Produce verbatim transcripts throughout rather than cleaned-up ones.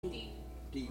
deep. Deep.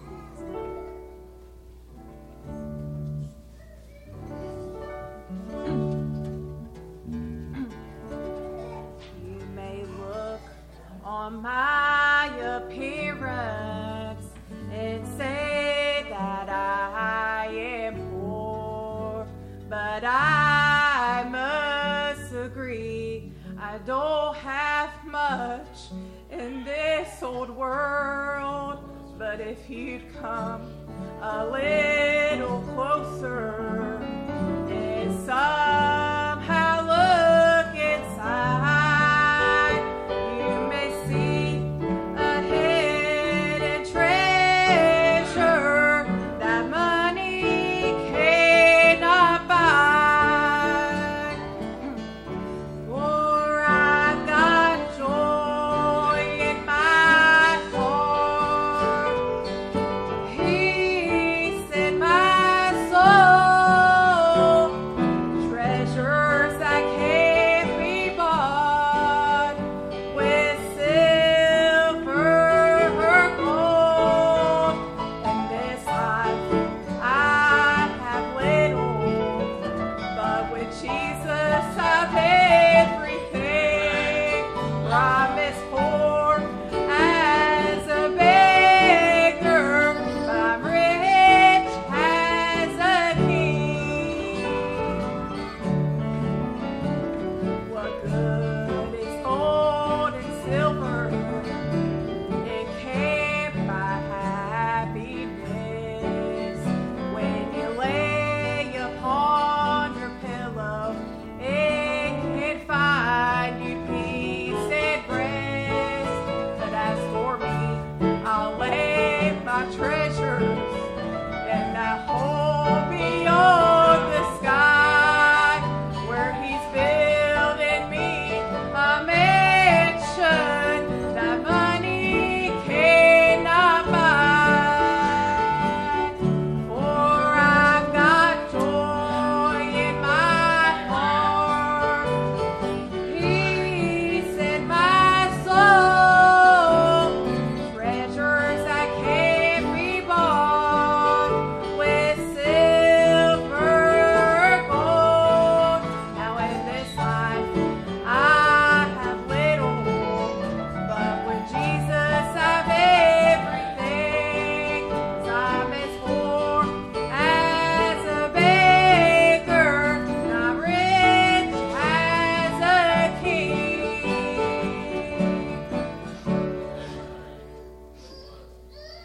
You may look on my appearance and say that I am poor, but I must agree I don't have much in this old world. But if you'd come a little closer and somehow look inside, you may see a hidden treasure that money cannot buy. For I've got joy in my heart, peace in my soul, treasures that can't be bought with silver or gold. In this life I have little, but with Jesus I've everything. Promise poor as a beggar, but I'm rich as a king. What good is gold and silver? It can't buy happiness. When you lay upon your pillow, it can find you peace and rest. But as for me, I'll lay my treasure